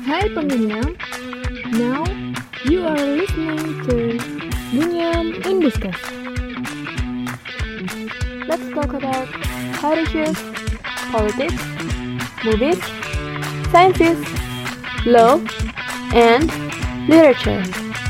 Hai pengunyam, now you are listening to Gunyam in Discuss. Let's talk about health issues, politics, movies, sciences, law, and literature.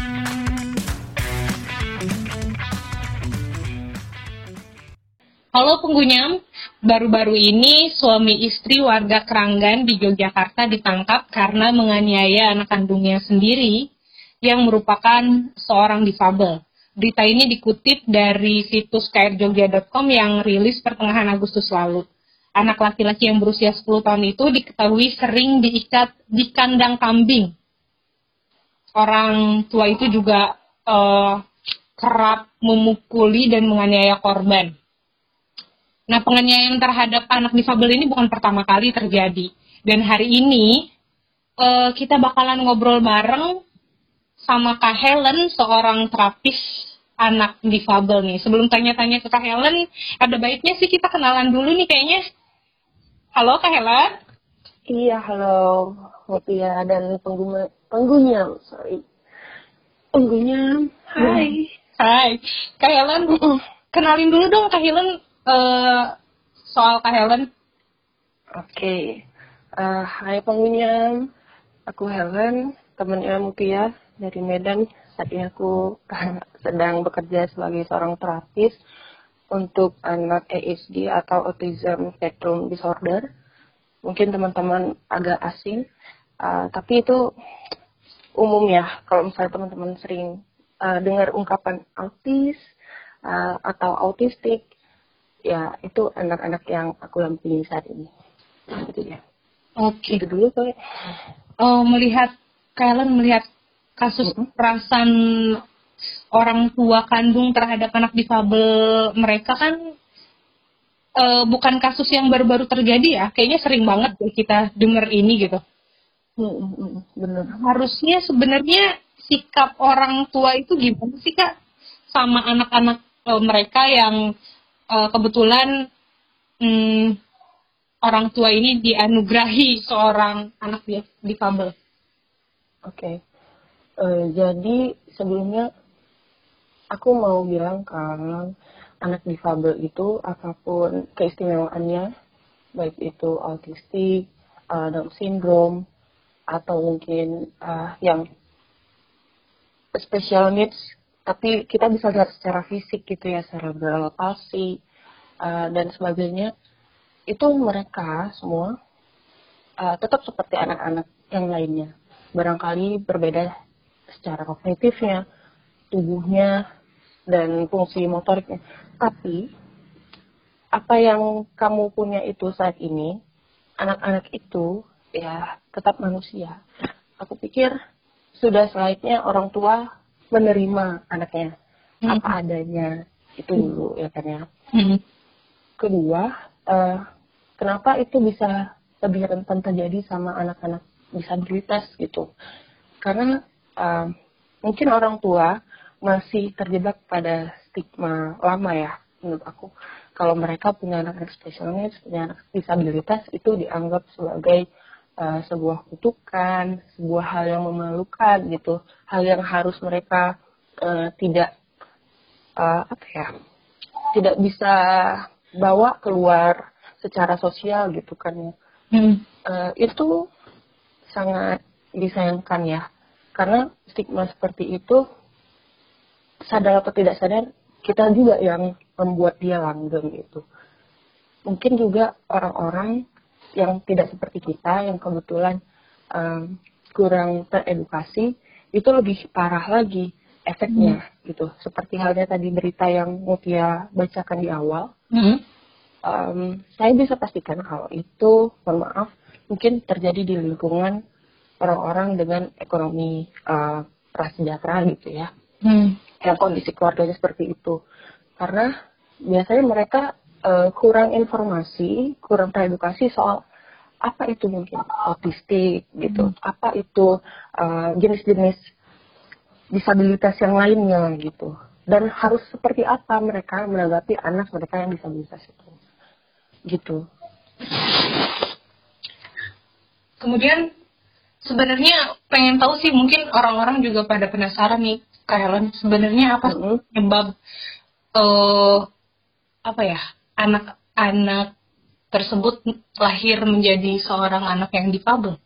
Halo Penggunyam, baru-baru ini suami istri warga Keranggan di Yogyakarta ditangkap karena menganiaya anak kandungnya sendiri yang merupakan seorang difabel. Berita ini dikutip dari situs krjogja.com yang rilis pertengahan Agustus lalu. Anak laki-laki yang berusia 10 tahun itu diketahui sering diikat di kandang kambing. Orang tua itu juga kerap memukuli dan menganiaya korban. Nah, penganiayaan terhadap anak difabel ini bukan pertama kali terjadi. Dan hari ini kita bakalan ngobrol bareng sama Kak Helen, seorang terapis anak difabel nih. Sebelum tanya-tanya ke Kak Helen, ada baiknya sih kita kenalan dulu nih kayaknya. Halo Kak Helen. Iya, halo Mutia dan penggunyam. Hai. Hai. Kak Helen, kenalin dulu dong Kak Helen. Soal Kak Helen. Oke. Hai penggunyam. Aku Helen, temannya Mutia dari Medan. Saat ini aku sedang bekerja sebagai seorang terapis untuk anak ASD atau Autism Spectrum Disorder. Mungkin teman-teman agak asing, tapi itu umum ya. Kalau misalnya teman-teman sering dengar ungkapan autis atau autistik, ya itu anak-anak yang aku dampingi saat ini. Gitu ya. Oke. Itu dulu kali. Kalian melihat kasus kekerasan orang tua kandung terhadap anak difabel mereka kan bukan kasus yang baru-baru terjadi ya. Kayaknya sering banget kita dengar ini gitu. Benar. Harusnya sebenarnya sikap orang tua itu gimana sih Kak sama anak-anak mereka yang kebetulan orang tua ini dianugerahi seorang anak difabel. Oke. Jadi sebelumnya aku mau bilang kalau anak difabel itu apapun keistimewaannya, baik itu autistik, Down syndrome, atau mungkin yang special needs, tapi kita bisa lihat secara fisik gitu ya, cerebral palsy dan sebagainya, itu mereka semua tetap seperti anak-anak yang lainnya. Barangkali berbeda secara kognitifnya, tubuhnya, dan fungsi motoriknya. Tapi apa yang kamu punya itu saat ini, anak-anak itu ya tetap manusia. Aku pikir sudah selayaknya orang tua menerima anaknya apa adanya, itu dulu ya kan ya. Kedua, kenapa itu bisa lebih rentan terjadi sama anak-anak disabilitas gitu? Karena mungkin orang tua masih terjebak pada stigma lama ya menurut aku. Kalau mereka punya anak-anak special needs, punya anak disabilitas, itu dianggap sebagai sebuah kutukan, sebuah hal yang memalukan gitu, hal yang harus mereka tidak tidak bisa bawa keluar secara sosial gitu kan ya. Itu sangat disayangkan ya, karena stigma seperti itu sadar atau tidak sadar kita juga yang membuat dia langgeng gitu. Mungkin juga orang-orang yang tidak seperti kita, yang kebetulan kurang teredukasi, itu lebih parah lagi efeknya gitu. Seperti halnya tadi berita yang Mutia bacakan di awal, saya bisa pastikan kalau itu, mohon maaf, mungkin terjadi di lingkungan orang-orang dengan ekonomi prasejahtera gitu ya, yang kondisi keluarganya seperti itu. Karena biasanya mereka kurang informasi, kurang teredukasi soal apa itu mungkin autistik gitu, apa itu jenis-jenis disabilitas yang lainnya gitu, dan harus seperti apa mereka menanggapi anak mereka yang disabilitas itu gitu. Kemudian sebenarnya pengen tahu sih, mungkin orang-orang juga pada penasaran nih, Kak Helen, sebenarnya apa penyebab anak-anak tersebut lahir menjadi seorang anak yang difabel?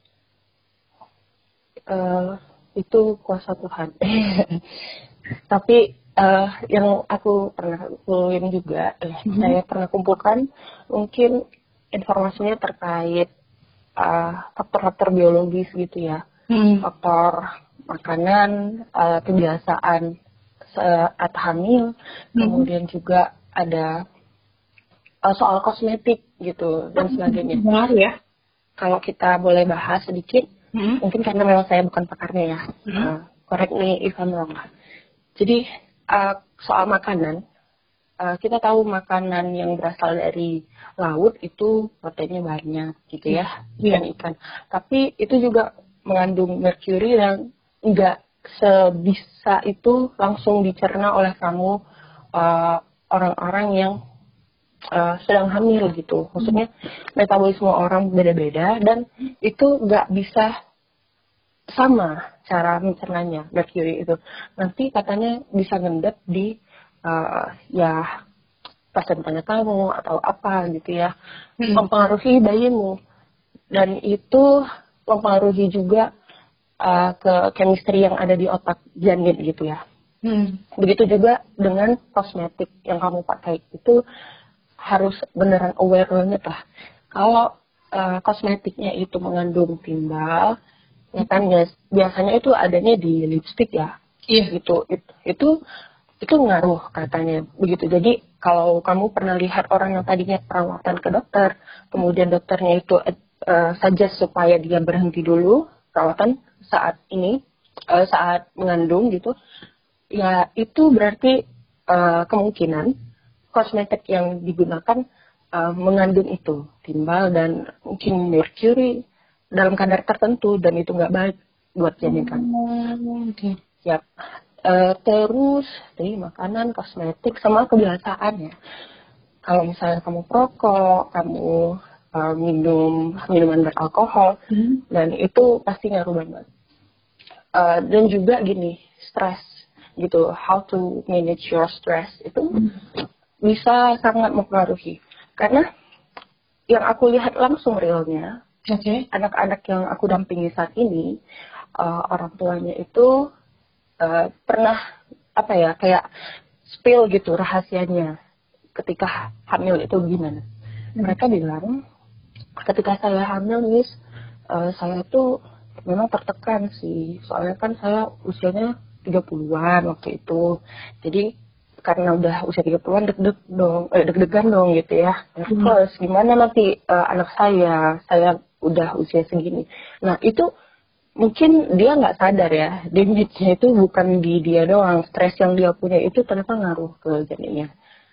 Itu kuasa Tuhan. Tapi yang aku pernah kumpulin juga, saya pernah kumpulkan mungkin informasinya terkait faktor-faktor biologis gitu ya, faktor makanan, kebiasaan saat hamil, kemudian juga ada soal kosmetik gitu dan sebagainya. Benar ya. Kalau kita boleh bahas sedikit, mungkin karena memang saya bukan pakarnya ya, correct me if I'm wrong. Jadi soal makanan, kita tahu makanan yang berasal dari laut itu proteinnya banyak gitu ya, ikan. Tapi itu juga mengandung merkuri yang nggak sebisa itu langsung dicerna oleh kamu orang-orang yang sedang hamil gitu. Maksudnya metabolisme orang beda-beda dan itu nggak bisa sama cara mencernanya merkuri itu. Nanti katanya bisa ngendap di placentanya kamu atau apa gitu ya, mempengaruhi bayimu, dan itu mempengaruhi juga ke chemistry yang ada di otak janin gitu ya. Begitu juga dengan kosmetik yang kamu pakai, itu harus beneran aware banget lah. Kalau kosmetiknya itu mengandung timbal, ya kan biasanya itu adanya di lipstick ya, gitu. Itu ngaruh katanya begitu. Jadi kalau kamu pernah lihat orang yang tadinya perawatan ke dokter, kemudian dokternya itu suggest supaya dia berhenti dulu perawatan saat mengandung gitu, ya itu berarti kemungkinan kosmetik yang digunakan mengandung itu timbal dan mungkin merkuri dalam kadar tertentu, dan itu nggak baik buat janin kan. Yap. Terus dari makanan, kosmetik, sama kebiasaan ya. Kalau misalnya kamu perokok, kamu minum minuman beralkohol, dan itu pasti ngaruh banget. Dan juga gini, stres gitu, how to manage your stress itu bisa sangat mempengaruhi. Karena yang aku lihat langsung realnya, anak-anak yang aku dampingi saat ini, orang tuanya itu pernah kayak spill gitu rahasianya ketika hamil itu gimana. Mereka bilang, ketika saya hamil Miss, saya tuh memang tertekan sih, soalnya kan saya usianya 30-an waktu itu. Jadi karena udah usia 30-an deg-degan dong gitu ya. Terus gimana nanti anak saya udah usia segini. Nah itu mungkin dia nggak sadar ya, damage-nya itu bukan di dia doang, stres yang dia punya itu ternyata ngaruh ke janinnya.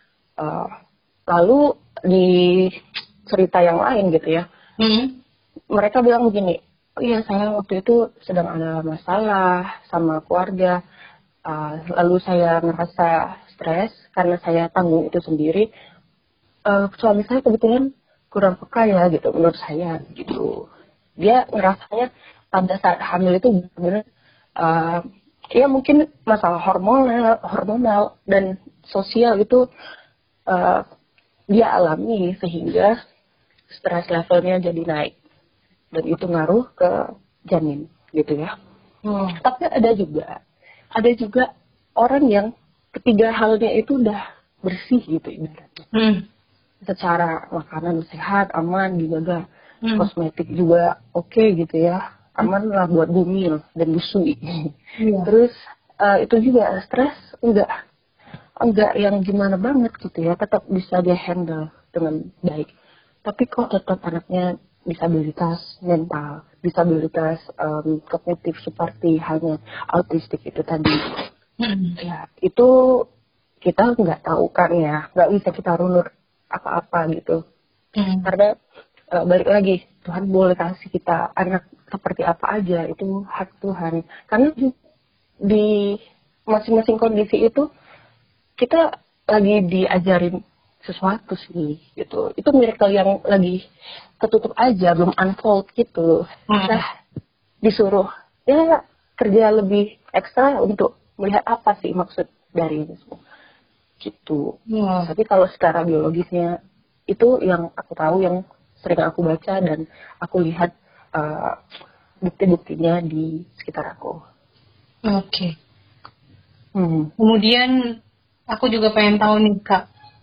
Lalu di cerita yang lain gitu ya, mereka bilang begini, oh iya saya waktu itu sedang ada masalah sama keluarga, lalu saya ngerasa stres karena saya tanggung itu sendiri. Suami saya kebetulan kurang peka ya gitu menurut saya gitu. Dia ngerasanya pada saat hamil itu benar-benar ya mungkin masalah hormonal dan sosial itu dia alami sehingga stres levelnya jadi naik, dan itu ngaruh ke janin gitu ya. Tapi ada juga orang yang ketiga halnya itu udah bersih gitu ibaratnya. Secara makanan sehat, aman, dijaga, kosmetik juga oke gitu ya. Aman lah buat bumil dan busui. Terus itu juga stres enggak yang gimana banget gitu ya, tetap bisa dia handle dengan baik. Tapi kok tetap anaknya disabilitas mental, disabilitas kognitif seperti halnya autistik itu tadi. Ya itu kita nggak tahu kan ya, nggak bisa kita runut apa-apa gitu. Karena balik lagi, Tuhan boleh kasih kita anak seperti apa aja, itu hak Tuhan. Karena di masing-masing kondisi itu kita lagi diajarin sesuatu sih gitu. Itu miracle yang lagi ketutup aja, belum unfold gitu. Nah, disuruh ya kerja lebih ekstra untuk melihat apa sih maksud dari ini semua gitu. Tapi kalau secara biologisnya itu yang aku tahu, yang sering aku baca dan aku lihat bukti-buktinya di sekitar aku. Oke. Kemudian aku juga pengen tahu nih Kak,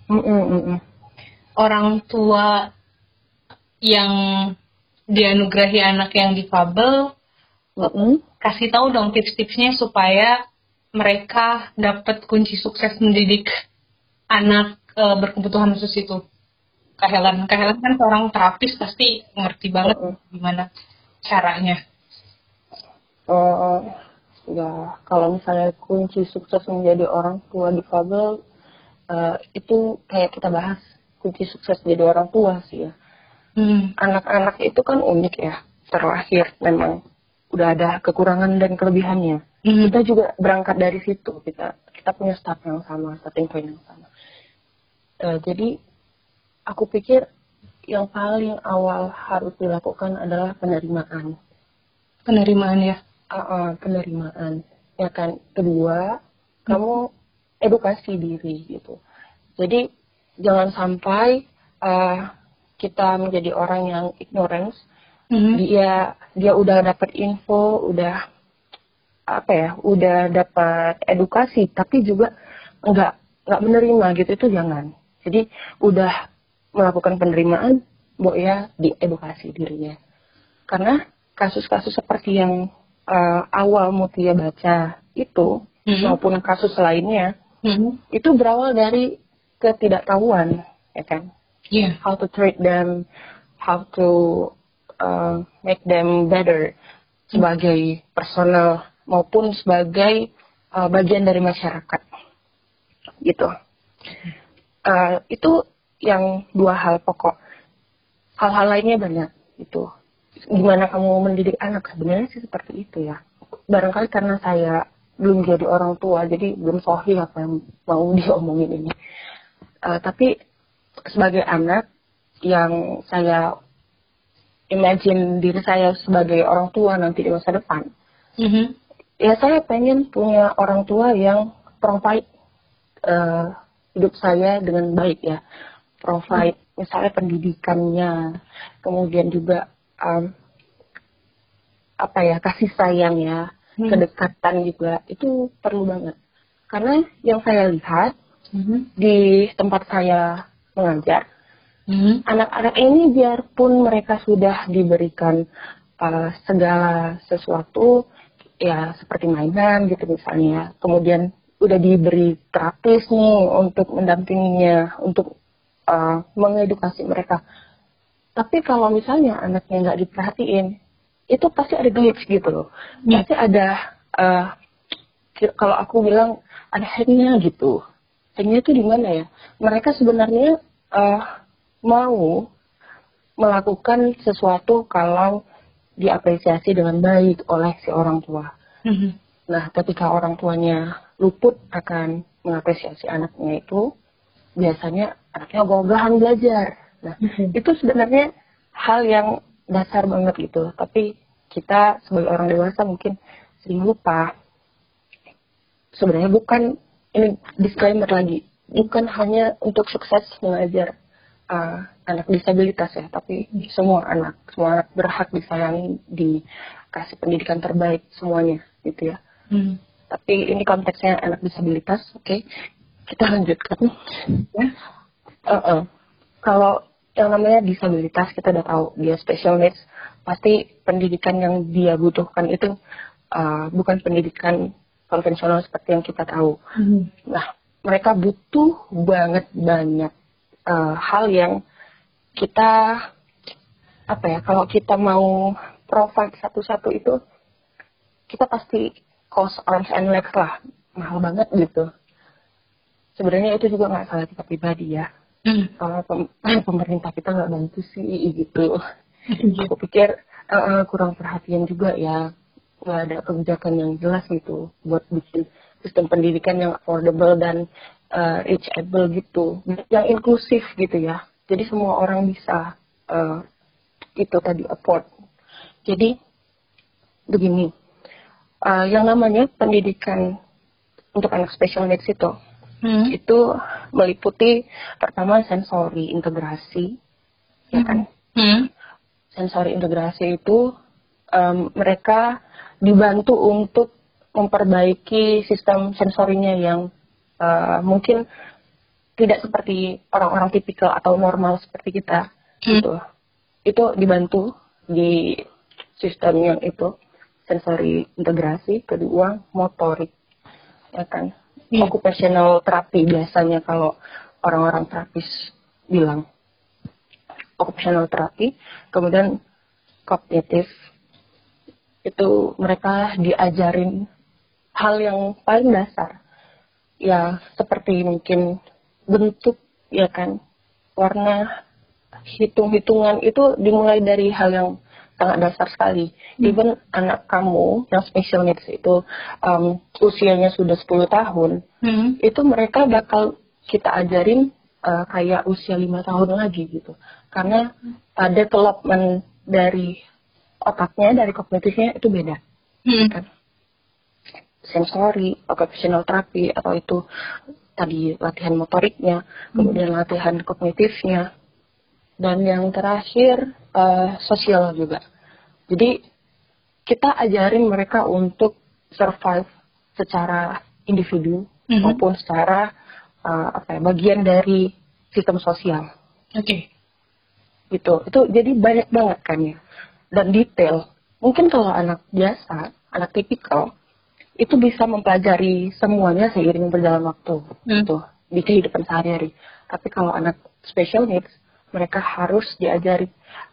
orang tua yang dianugerahi anak yang difabel, kasih tahu dong tips-tipsnya supaya mereka dapat kunci sukses mendidik anak berkebutuhan khusus itu. Kak Helen kan seorang terapis, pasti ngerti banget gimana caranya. Ya, kalau misalnya kunci sukses menjadi orang tua difabel, itu kayak kita bahas kunci sukses jadi orang tua sih ya. Anak-anak itu kan unik ya, terlahir memang udah ada kekurangan dan kelebihannya. Kita juga berangkat dari situ, kita punya starting point yang sama. Jadi aku pikir yang paling awal harus dilakukan adalah penerimaan. Penerimaan ya? Penerimaan. Ya kan. Kedua, kamu edukasi diri gitu. Jadi jangan sampai kita menjadi orang yang ignorance. Dia udah dapat info, udah dapat edukasi, tapi juga nggak menerima gitu, itu jangan. Jadi udah melakukan penerimaan, ya diedukasi dirinya. Karena kasus-kasus seperti yang awal Mutia baca itu, maupun kasus lainnya, itu berawal dari ketidaktahuan, ya kan? Yeah. How to treat them, how to make them better sebagai personal maupun sebagai bagian dari masyarakat, gitu. Itu yang dua hal pokok. Hal-hal lainnya banyak itu. Gimana kamu mendidik anak, sebenarnya sih seperti itu ya. Barangkali karena saya belum jadi orang tua, jadi belum sahih apa yang mau diomongin ini. Tapi sebagai anak yang saya imagine diri saya sebagai orang tua nanti di masa depan, ya saya pengen punya orang tua yang provide hidup saya dengan baik ya. Provide misalnya pendidikannya, kemudian juga kasih sayang ya, kedekatan juga, itu perlu banget. Karena yang saya lihat di tempat saya mengajar, anak-anak ini biarpun mereka sudah diberikan segala sesuatu ya, seperti mainan gitu misalnya, kemudian udah diberi terapis nih untuk mendampinginya, untuk mengedukasi mereka. Tapi kalau misalnya anaknya nggak diperhatiin, itu pasti ada glitch gitu loh. Pasti ada, kalau aku bilang ada hacknya gitu. Hacknya itu di mana ya? Mereka sebenarnya mau melakukan sesuatu kalau diapresiasi dengan baik oleh si orang tua. Nah, ketika orang tuanya luput akan mengapresiasi anaknya itu, biasanya anaknya ogah-ogahan belajar. Nah, itu sebenarnya hal yang dasar banget gitu. Tapi kita sebagai orang dewasa mungkin sering lupa. Sebenarnya bukan, ini disclaimer lagi, bukan hanya untuk sukses mengajar anak disabilitas ya, tapi semua anak berhak disayangi, dikasih pendidikan terbaik semuanya gitu ya. Tapi ini konteksnya anak disabilitas, oke. Kita lanjutkan. Ya. Kalau yang namanya disabilitas, kita udah tahu dia special needs, pasti pendidikan yang dia butuhkan itu bukan pendidikan konvensional seperti yang kita tahu. Nah, mereka butuh banget banyak hal yang kita kalau kita mau provide satu-satu itu, kita pasti cost arms and legs lah, mahal banget gitu. Sebenarnya itu juga nggak salah kita pribadi ya. Pemerintah kita nggak bantu sih gitu. Aku pikir kurang perhatian juga ya, nggak ada kebijakan yang jelas gitu buat bikin sistem pendidikan yang affordable dan reachable gitu, yang inklusif gitu ya. Jadi semua orang bisa itu tadi afford. Jadi begini, yang namanya pendidikan untuk anak special needs itu meliputi pertama sensori integrasi, ya kan? Sensori integrasi itu mereka dibantu untuk memperbaiki sistem sensorinya yang mungkin tidak seperti orang-orang tipikal atau normal seperti kita, gitu. Itu dibantu di sistem yang itu sensori integrasi. Kedua motorik, ya kan? Occupational therapy biasanya kalau orang-orang terapis bilang occupational therapy. Kemudian kognitif, itu mereka diajarin hal yang paling dasar, ya seperti mungkin bentuk, ya kan, warna, hitung-hitungan, itu dimulai dari hal yang sangat dasar sekali. Even anak kamu yang special needs itu usianya sudah 10 tahun, itu mereka bakal kita ajarin kayak usia 5 tahun lagi gitu. Karena development dari otaknya, dari kognitifnya itu beda. Kan? Sensori, occupational therapy, atau itu tadi latihan motoriknya, kemudian latihan kognitifnya, dan yang terakhir sosial juga. Jadi kita ajarin mereka untuk survive secara individu maupun secara bagian dari sistem sosial. Oke. Gitu. Itu jadi banyak banget kan ya, dan detail. Mungkin kalau anak biasa, anak tipikal, itu bisa mempelajari semuanya seiring berjalan waktu gitu, di kehidupan sehari-hari. Tapi kalau anak special needs, mereka harus diajari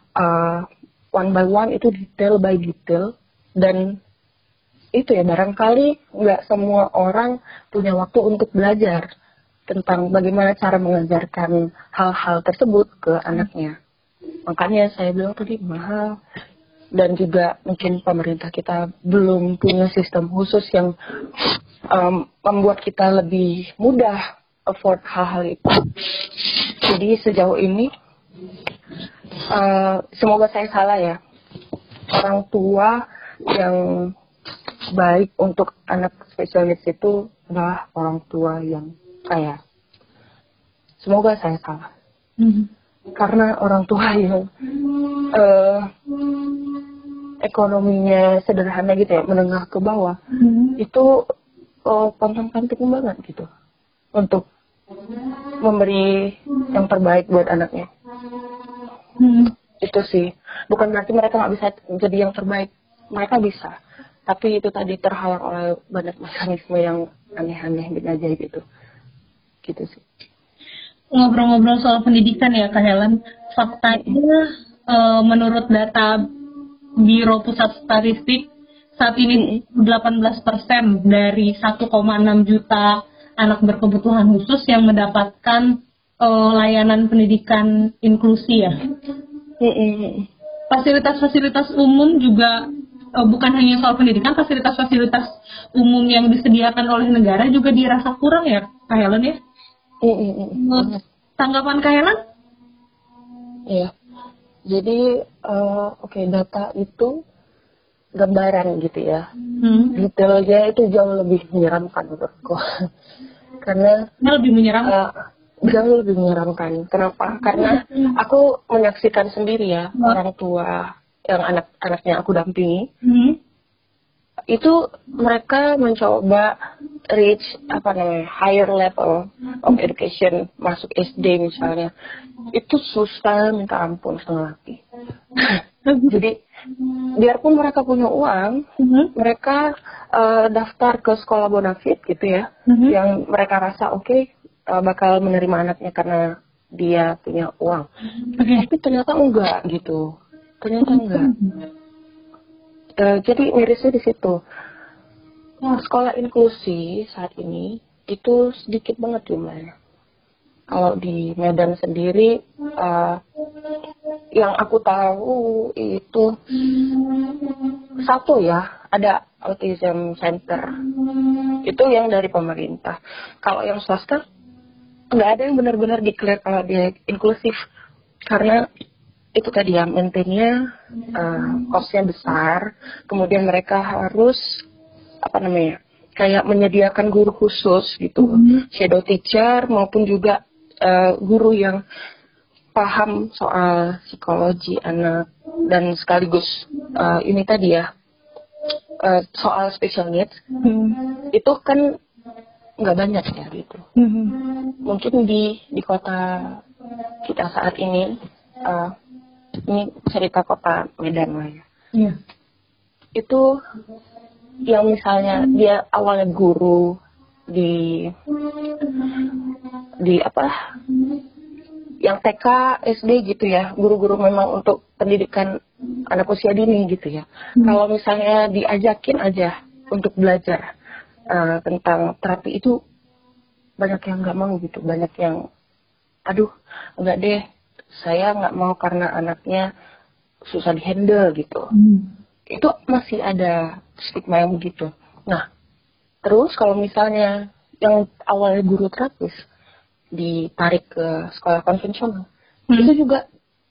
one by one, itu detail by detail. Dan itu ya, barangkali nggak semua orang punya waktu untuk belajar tentang bagaimana cara mengajarkan hal-hal tersebut ke anaknya. Makanya saya bilang tadi mahal. Dan juga mungkin pemerintah kita belum punya sistem khusus yang membuat kita lebih mudah afford hal-hal itu. Jadi sejauh ini, semoga saya salah ya, orang tua yang baik untuk anak special needs itu adalah orang tua yang kaya. Semoga saya salah. Karena orang tua yang ekonominya sederhana gitu ya, menengah ke bawah, itu penting banget gitu untuk memberi yang terbaik buat anaknya. Itu sih, bukan berarti mereka nggak bisa jadi yang terbaik, mereka bisa, tapi itu tadi terhalang oleh banyak mekanisme yang aneh-aneh dan ajaib itu, gitu sih. Ngobrol-ngobrol soal pendidikan ya Kak Helen, faktanya menurut data Biro Pusat Statistik, saat ini 18% dari 1,6 juta anak berkebutuhan khusus yang mendapatkan layanan pendidikan inklusi ya. Fasilitas-fasilitas umum juga bukan hanya soal pendidikan, fasilitas-fasilitas umum yang disediakan oleh negara juga dirasa kurang ya Kak Helen ya. Tanggapan Kak Helen? Iya. Jadi, data itu gambaran gitu ya. Detailnya itu jauh lebih menyeramkan menurutku. Karena lebih menyeramkan. Jauh lebih menyeramkan. Kenapa? Karena aku menyaksikan sendiri ya, orang tua yang anak-anaknya aku dampingi. Itu mereka mencoba reach higher level of education, masuk SD misalnya, itu susah minta ampun setengah mati. Jadi biarpun mereka punya uang, mereka daftar ke sekolah bonafit gitu ya, yang mereka rasa bakal menerima anaknya karena dia punya uang. Tapi ternyata enggak gitu, ternyata enggak. Jadi mirisnya di situ. Sekolah inklusi saat ini itu sedikit banget jumlahnya. Kalau di Medan sendiri, yang aku tahu itu satu ya, ada autism center. Itu yang dari pemerintah. Kalau yang swasta, nggak ada yang benar-benar declare kalau dia inklusif. Karena itu tadi ya, maintainnya cost-nya besar, kemudian mereka harus kayak menyediakan guru khusus gitu, shadow teacher maupun juga guru yang paham soal psikologi anak, dan sekaligus ini tadi ya, soal special needs. Itu kan nggak banyak ya gitu. Mungkin di kota kita saat ini cerita kota Medan lah ya. Itu yang misalnya dia awalnya guru di yang TK, SD gitu ya, guru-guru memang untuk pendidikan anak usia dini gitu ya. Kalau misalnya diajakin aja untuk belajar tentang terapi itu, banyak yang nggak mau gitu, banyak yang aduh enggak deh, saya nggak mau karena anaknya susah dihandle gitu. Itu masih ada stigma yang begitu. Nah, terus kalau misalnya yang awalnya guru terapis ditarik ke sekolah konvensional, itu juga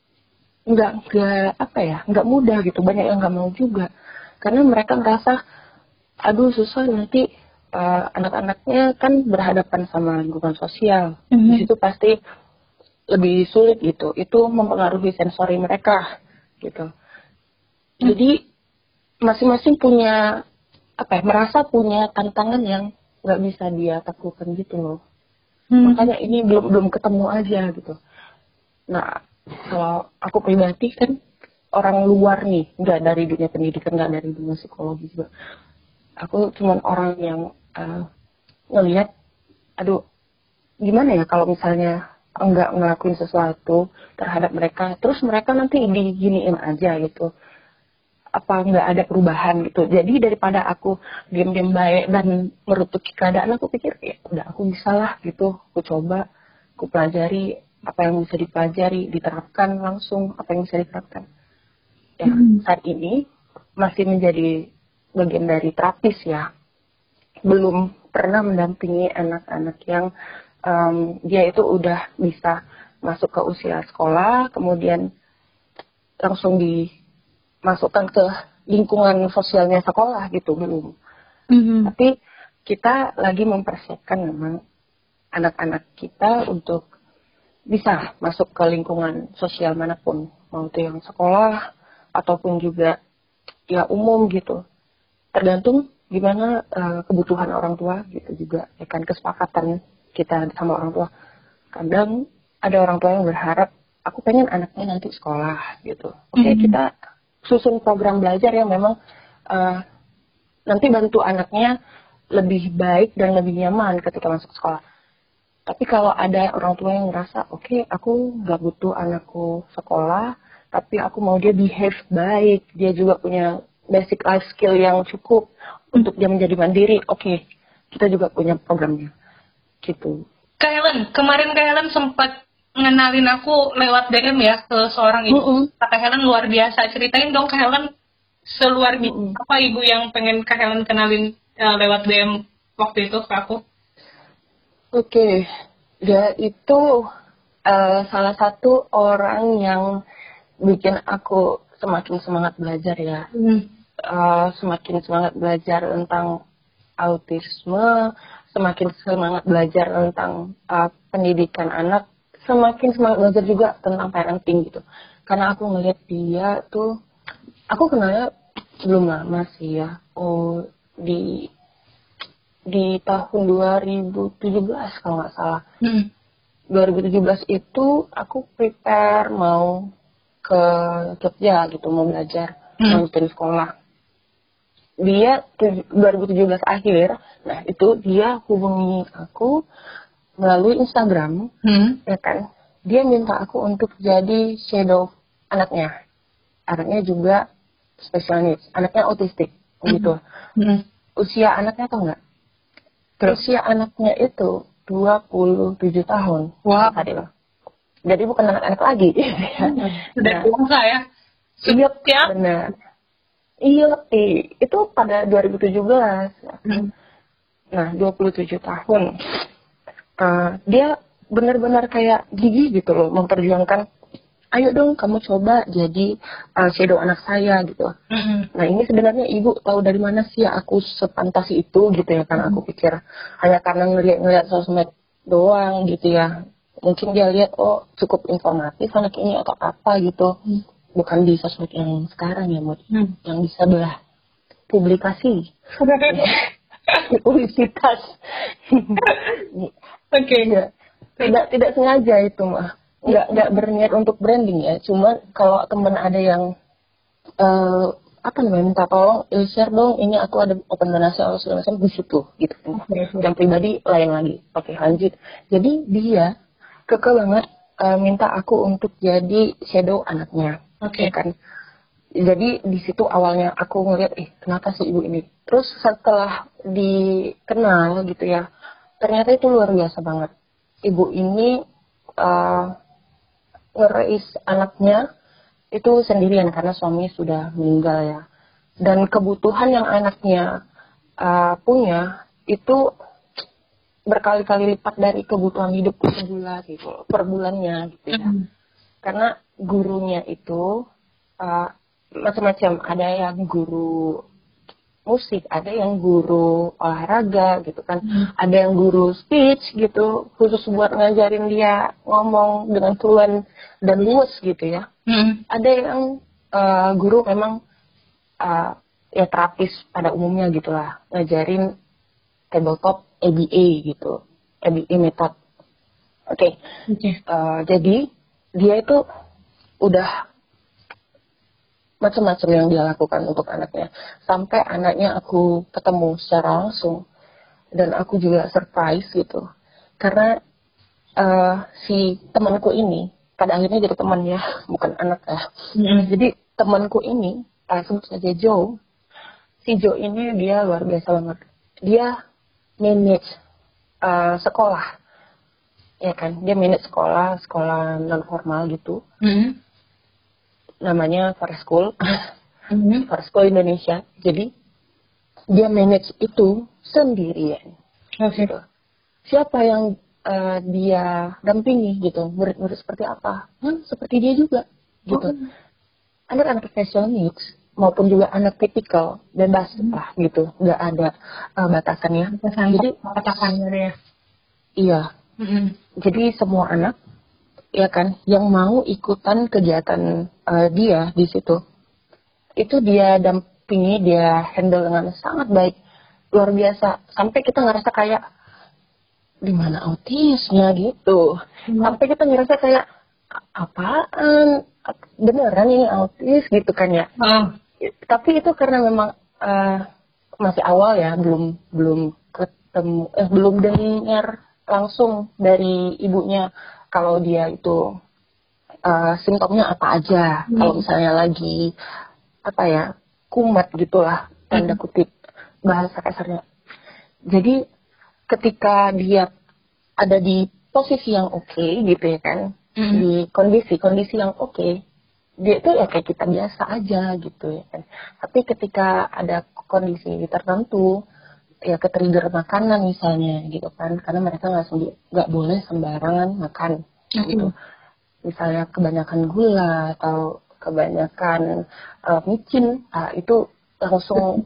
nggak mudah gitu, banyak yang nggak mau juga, karena mereka merasa aduh susah, nanti anak-anaknya kan berhadapan sama lingkungan sosial, di situ pasti lebih sulit gitu, itu mempengaruhi sensori mereka gitu. Jadi masing-masing punya merasa punya tantangan yang nggak bisa dia taklukkan gitu loh. Makanya ini belum ketemu aja gitu. Nah, kalau aku pribadi kan orang luar nih, nggak dari dunia pendidikan, nggak dari dunia psikologi juga. Aku cuma orang yang ngelihat, aduh, gimana ya kalau misalnya nggak ngelakuin sesuatu terhadap mereka, terus mereka nanti diginiin aja gitu. Apa nggak ada perubahan gitu. Jadi daripada aku diam-diam baik dan merutuki keadaan, aku pikir ya udah, aku bisa lah gitu, aku coba, aku pelajari apa yang bisa dipelajari, diterapkan langsung apa yang bisa diterapkan. Ya, saat ini masih menjadi bagian dari terapis ya, belum pernah mendampingi anak-anak yang dia itu udah bisa masuk ke usia sekolah, kemudian langsung masukkan ke lingkungan sosialnya sekolah gitu, belum. Tapi kita lagi mempersiapkan memang anak-anak kita untuk bisa masuk ke lingkungan sosial manapun, mau itu yang sekolah ataupun juga ya umum gitu. Tergantung gimana kebutuhan orang tua gitu juga, ya kan, kesepakatan kita sama orang tua. Kadang ada orang tua yang berharap, aku pengen anaknya nanti sekolah gitu. Oke, kita susun program belajar yang memang nanti bantu anaknya lebih baik dan lebih nyaman ketika masuk sekolah. Tapi kalau ada orang tua yang merasa, oke, aku nggak butuh anakku sekolah, tapi aku mau dia behave baik, dia juga punya basic life skill yang cukup untuk dia menjadi mandiri, oke, kita juga punya programnya, gitu. Kak Helen, kemarin Kak Helen sempat ngenalin aku lewat DM ya ke seorang ibu. Kak Helen luar biasa. Ceritain dong Kak Helen seluar apa ibu yang pengen Kak Helen kenalin lewat DM waktu itu ke aku. Oke, dia itu salah satu orang yang bikin aku semakin semangat belajar ya. Semakin semangat belajar tentang autisme, semakin semangat belajar tentang pendidikan anak, semakin semangat belajar juga tentang parenting gitu. Karena aku ngeliat dia tuh, aku kenalnya belum lama sih ya, di tahun 2017 kalau nggak salah. 2017 itu aku prepare mau ke Jogja gitu, mau belajar, lanjutin sekolah. Dia 2017 akhir, nah itu dia hubungi aku melalui Instagram, ya kan. Dia minta aku untuk jadi shadow anaknya. Anaknya juga special needs, anaknya autistik, gitu. Usia anaknya tau nggak? Usia anaknya itu 27 tahun. Wow. Jadi bukan anak-anak lagi. Sudah dewasa ya? Iya, benar. Iya, itu pada 2017. Nah, 27 tahun. Dia benar-benar kayak gigi gitu loh, memperjuangkan ayo dong kamu coba jadi shadow anak saya gitu. Nah ini sebenarnya ibu tahu dari mana sih ya aku sepantasi itu gitu ya, karena aku pikir hanya karena ngeliat sosmed doang gitu ya, mungkin dia lihat oh cukup informatif anak ini atau apa gitu, bukan di sosmed yang sekarang ya yang bisa belah publikasi. Publisitas. Oke. Ya, tidak sengaja itu mah, nggak berniat untuk branding ya, cuma kalau temen ada yang minta tolong share dong ini aku ada open donasi atau segala macam di situ gitu. Yang pribadi lain lagi. Oke, lanjut. Jadi dia kekeh banget minta aku untuk jadi shadow anaknya. Oke. Kan. Jadi di situ awalnya aku ngeliat kenapa sih ibu ini. Terus setelah dikenal gitu ya, ternyata itu luar biasa banget. Ibu ini ngerais anaknya itu sendirian karena suami sudah meninggal ya. Dan kebutuhan yang anaknya punya itu berkali-kali lipat dari kebutuhan hidup sebulan gitu, per bulannya gitu ya. Karena gurunya itu macam-macam, ada yang guru musik, ada yang guru olahraga gitu kan, ada yang guru speech gitu, khusus buat ngajarin dia ngomong dengan fluent dan luwes gitu ya. Ada yang guru memang ya terapis pada umumnya gitulah, ngajarin tabletop ABA gitu, ABA method. Oke. Jadi dia itu udah macam-macam yang dia lakukan untuk anaknya, sampai anaknya aku ketemu secara langsung dan aku juga surprise gitu, karena si temanku ini pada akhirnya jadi teman ya, bukan anak ya. Jadi temanku ini sebut saja Joe. Si Joe ini dia luar biasa banget, dia manage sekolah ya kan, dia manage sekolah non formal gitu. Namanya Forest School, Forest School Indonesia. Jadi dia manage itu sendirian. Gitu. Siapa yang dia dampingi gitu, murid-murid seperti apa? Seperti dia juga, gitu. Anak-anak special needs maupun juga anak tipikal bebas lah gitu, nggak ada batasannya. Jadi batasannya ya. Iya. Jadi semua anak ya kan yang mau ikutan kegiatan dia di situ itu dia dampingi, dia handle dengan sangat baik, luar biasa, sampai kita ngerasa kayak di mana autisnya gitu. Sampai kita ngerasa kayak apaan beneran ini autis gitu kan ya. Tapi itu karena memang masih awal ya, belum ketemu belum dengar langsung dari ibunya kalau dia itu simptomnya apa aja. Kalau misalnya lagi kumat gitulah, tanda kutip bahasa kasarnya. Jadi ketika dia ada di posisi yang oke gitu ya kan, di kondisi yang oke, dia itu ya kayak kita biasa aja gitu ya kan. Tapi ketika ada kondisi tertentu, ya ke-trigger makanan misalnya gitu kan, karena mereka nggak boleh sembarangan makan gitu. Misalnya kebanyakan gula atau kebanyakan micin, itu langsung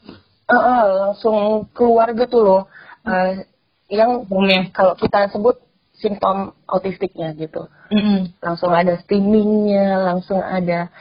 langsung keluar gitu loh, yang kalau kita sebut simptom autistiknya gitu. Langsung ada steamingnya, langsung ada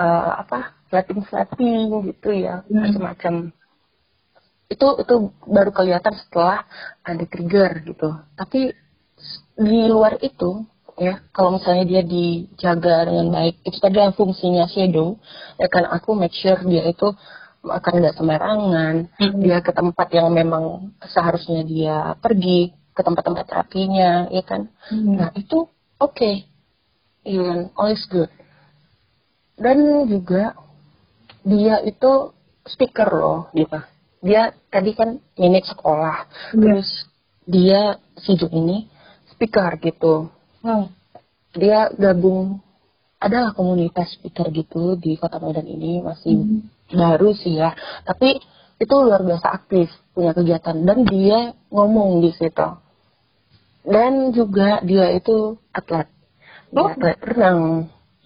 flapping gitu ya, macam-macam. Itu baru kelihatan setelah ada trigger gitu. Tapi di luar itu ya, kalau misalnya dia dijaga dengan baik, itu tadi yang fungsinya shadow ya kan, aku make sure dia itu akan nggak sembarangan, dia ke tempat yang memang seharusnya dia pergi, ke tempat-tempat terapinya ya kan. Nah itu oke, yeah, always good. Dan juga dia itu speaker loh gitu. Dia tadi kan manage sekolah, terus dia sibuk ini speaker gitu. Dia gabung, adalah komunitas speaker gitu di Kota Medan ini, masih baru sih ya, tapi itu luar biasa aktif, punya kegiatan, dan dia ngomong di situ. Dan juga dia itu atlet renang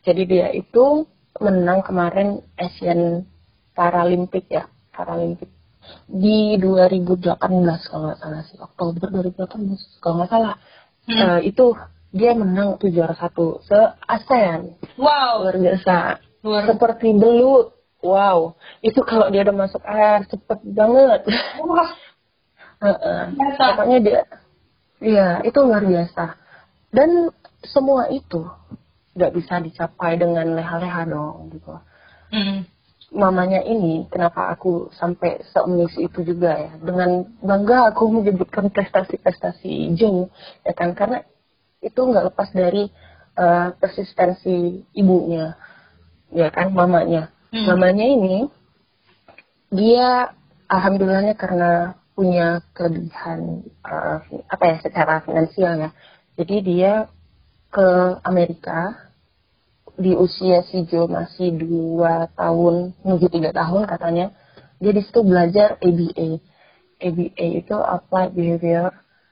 Jadi dia itu menang kemarin Asian Paralimpik ya, Paralimpik di 2018 kalau nggak salah sih, Oktober 2018 kalau nggak salah. Itu dia menang tuh juara 1 se ASEAN. Wow, Luar biasa. Seperti belut. Wow, itu kalau dia udah masuk air cepet banget. wah, Pokoknya dia, iya itu luar biasa. Dan semua itu nggak bisa dicapai dengan leha-leha dong gitu. Mamanya ini, kenapa aku sampai se-amaze itu juga ya, dengan bangga aku menyebutkan prestasi-prestasi Joe, ya kan, karena itu nggak lepas dari persistensi ibunya, ya kan, mamanya. Mamanya ini, dia alhamdulillahnya karena punya kelebihan secara finansial ya, jadi dia ke Amerika di usia si Jo masih 2 tahun menuju 3 tahun katanya. Dia di situ belajar ABA. ABA itu Applied Behavior.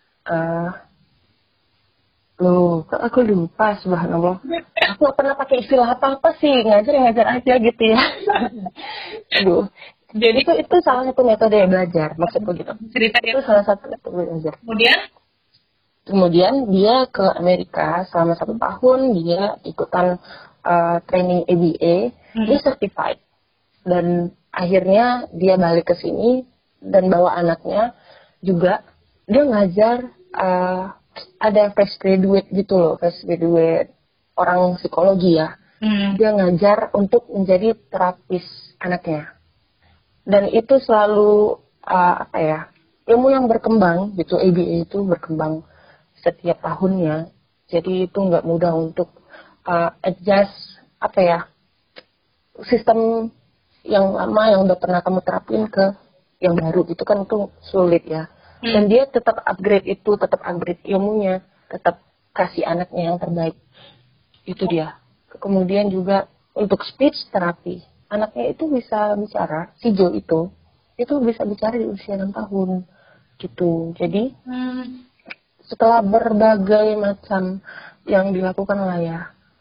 Aku lupa, subhanallah. Aku gak pernah pakai istilah apa-apa sih, ngajar aja gitu ya. Aduh. Jadi itu salah satu metode belajar, maksudku gitu. Cerita itu salah satu metode belajar. Kemudian dia ke Amerika selama 1 tahun, dia ikutan training ABA, dia certified, dan akhirnya dia balik ke sini dan bawa anaknya juga. Dia ngajar ada fresh graduate gitu loh, fresh graduate orang psikologi ya. Dia ngajar untuk menjadi terapis anaknya, dan itu selalu ilmu yang berkembang gitu. ABA itu berkembang setiap tahunnya, jadi itu nggak mudah untuk adjust sistem yang lama yang udah pernah kamu terapin ke yang baru gitu kan, itu sulit ya. Dan dia tetap upgrade ilmunya, tetap kasih anaknya yang terbaik. Itu dia. Kemudian juga untuk speech therapy, anaknya itu bisa bicara, si Jo itu bisa bicara di usia 6 tahun gitu. Jadi setelah berbagai macam yang dilakukan lah ya,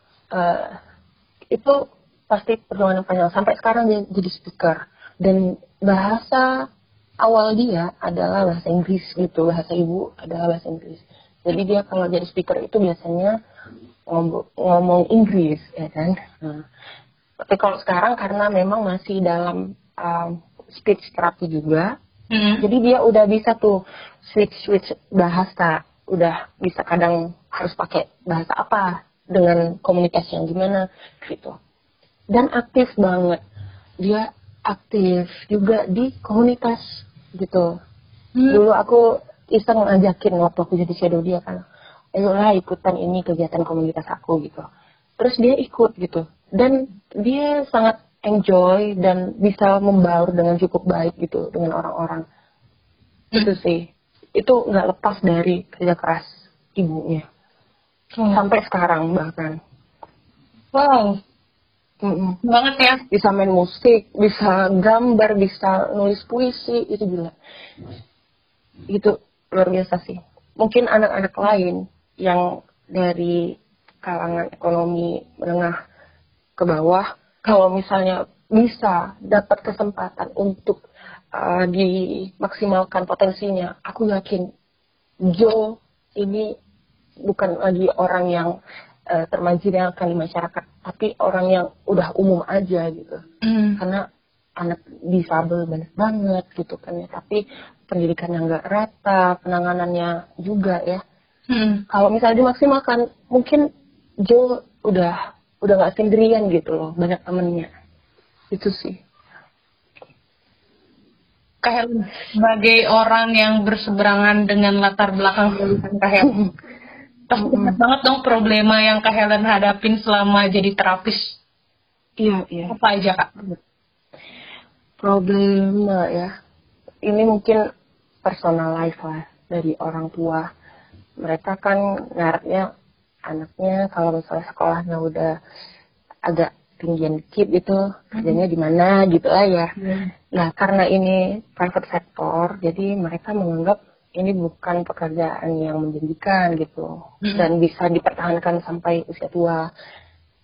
itu pasti perjuangan panjang. Sampai sekarang dia jadi speaker, dan bahasa awal dia adalah bahasa Inggris gitu, bahasa ibu adalah bahasa Inggris. Jadi dia kalau jadi speaker itu biasanya ngomong Inggris, ya kan. Tapi kalau sekarang karena memang masih dalam speech therapy juga, jadi dia udah bisa tuh switch bahasa, udah bisa kadang harus pakai bahasa apa, dengan komunikasi yang gimana gitu. Dan aktif banget, dia aktif juga di komunitas gitu. Dulu aku iseng ngajakin waktu aku jadi shadow dia kan, ayolah ikutan ini kegiatan komunitas aku gitu. Terus dia ikut gitu, dan dia sangat enjoy dan bisa membaur dengan cukup baik gitu dengan orang-orang. Itu sih, itu nggak lepas dari kerja keras ibunya. Sampai sekarang bahkan. wow, banget ya. Bisa main musik, bisa gambar, bisa nulis puisi, itu gila. Itu luar biasa sih. Mungkin anak-anak lain yang dari kalangan ekonomi menengah ke bawah, kalau misalnya bisa dapat kesempatan untuk dimaksimalkan potensinya, aku yakin Jo ini bukan lagi orang yang termarginalkan di masyarakat, tapi orang yang udah umum aja gitu. Karena anak disabel banyak banget gitu kan ya, tapi pendidikan yang nggak rata, penanganannya juga ya. Kalau misalnya dimaksimalkan, mungkin Jo udah nggak sendirian gitu loh, banyak temennya. Itu sih. Kak Helen, sebagai orang yang berseberangan dengan latar belakang pendidikan Kak Helen, pasti banyak banget dong problema yang Kak Helen hadapin selama jadi terapis. Iya. Apa aja Kak? Problema ya, ini mungkin personal life lah dari orang tua. Mereka kan ngarepnya anaknya kalau misalnya sekolahnya udah agak tinggian dikit gitu, kerjanya di mana gitu lah ya. Nah, karena ini private sector, jadi mereka menganggap ini bukan pekerjaan yang menjanjikan gitu, dan bisa dipertahankan sampai usia tua.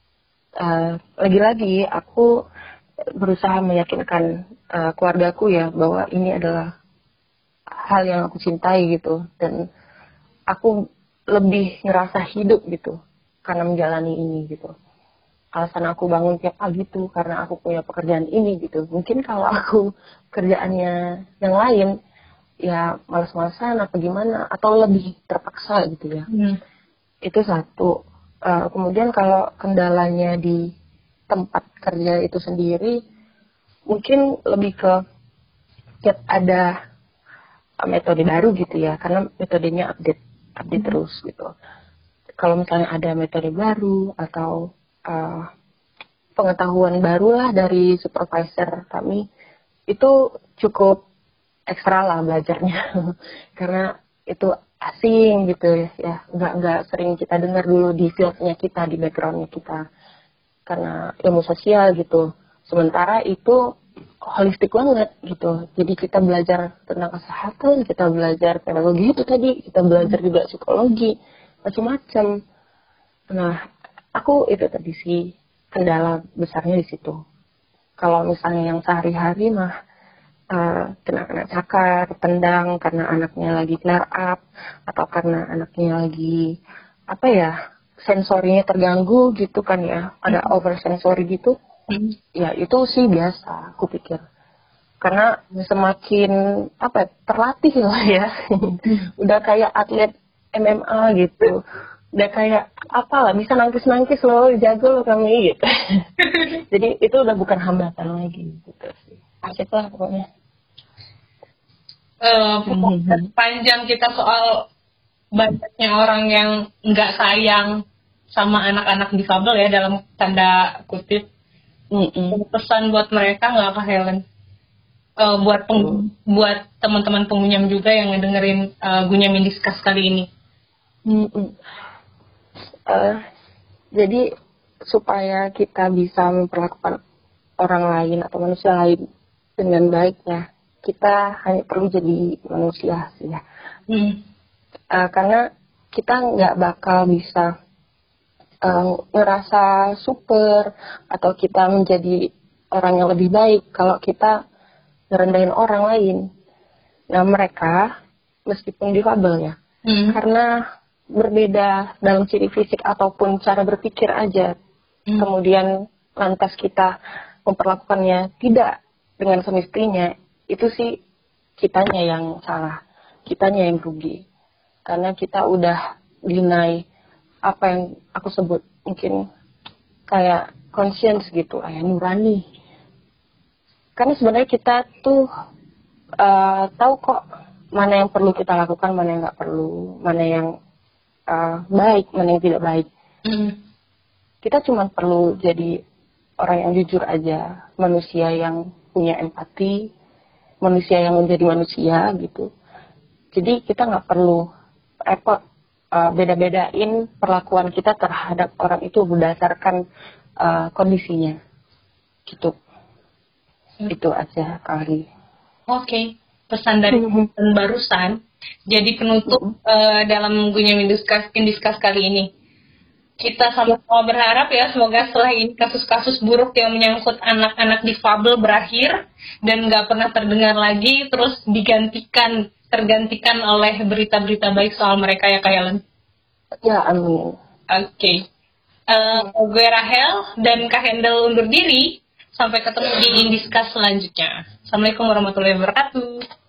lagi-lagi aku berusaha meyakinkan keluargaku ya bahwa ini adalah hal yang aku cintai gitu, dan aku lebih ngerasa hidup gitu karena menjalani ini gitu. Alasan aku bangun tiap pagi tuh karena aku punya pekerjaan ini gitu. Mungkin kalau aku kerjaannya yang lain ya malas-malasan apa gimana, atau lebih terpaksa gitu ya. Itu satu. Kemudian kalau kendalanya di tempat kerja itu sendiri, mungkin lebih ke ada metode baru gitu ya, karena metodenya update terus gitu. Kalau misalnya ada metode baru atau pengetahuan baru lah dari supervisor kami, itu cukup ekstra lah belajarnya karena itu asing gitu ya, nggak sering kita dengar dulu di fieldnya kita, di backgroundnya kita, karena ilmu sosial gitu. Sementara itu holistik banget gitu, jadi kita belajar tentang kesehatan, kita belajar pedagogi itu tadi, kita belajar juga psikologi, macam-macam. Nah, aku itu tadi sih kendala besarnya di situ. Kalau misalnya yang sehari-hari mah kena cakar, tendang karena anaknya lagi flare up, atau karena anaknya lagi sensorinya terganggu gitu kan ya, ada oversensori gitu. Ya itu sih biasa, aku pikir. Karena semakin terlatih lah ya. Udah kayak atlet MMA gitu. Udah kayak bisa nangkis loh, jago loh kami gitu. Jadi itu udah bukan hambatan lagi gitu sih. Asik lah pokoknya. Panjang kita soal banyaknya orang yang nggak sayang sama anak-anak difabel ya, dalam tanda kutip. Pesan buat mereka nggak Kak Helen? Buat teman-teman pengunyam juga yang ngedengerin Gunyamin Discuss kali ini. Jadi supaya kita bisa memperlakukan orang lain atau manusia lain dengan baiknya, kita hanya perlu jadi manusia sih ya. Karena kita nggak bakal bisa ngerasa super atau kita menjadi orang yang lebih baik kalau kita ngerendahin orang lain. Nah, mereka meskipun difabel ya, karena berbeda dalam ciri fisik ataupun cara berpikir aja, kemudian lantas kita memperlakukannya tidak dengan semestinya, itu sih kitanya yang salah, kitanya yang rugi, karena kita udah deny apa yang aku sebut mungkin kayak conscience gitu, kayak nurani. Karena sebenarnya kita tuh tahu kok mana yang perlu kita lakukan, mana yang nggak perlu, mana yang baik, mana yang tidak baik. Kita cuma perlu jadi orang yang jujur aja, manusia yang punya empati, manusia yang menjadi manusia gitu. Jadi kita nggak perlu repot beda-bedain perlakuan kita terhadap orang itu berdasarkan kondisinya gitu. Itu aja kali. Oke. Pesan dari barusan jadi penutup dalam Gunyamin Discuss kali ini. Kita sama-sama berharap ya, semoga setelah ini kasus-kasus buruk yang menyangkut anak-anak difabel berakhir dan nggak pernah terdengar lagi, terus tergantikan oleh berita-berita baik soal mereka ya Kak Helen. Ya, amin. Oke. Gue Rahel dan Kak Hendel undur diri. Sampai ketemu di Indiscuss selanjutnya. Assalamualaikum warahmatullahi wabarakatuh.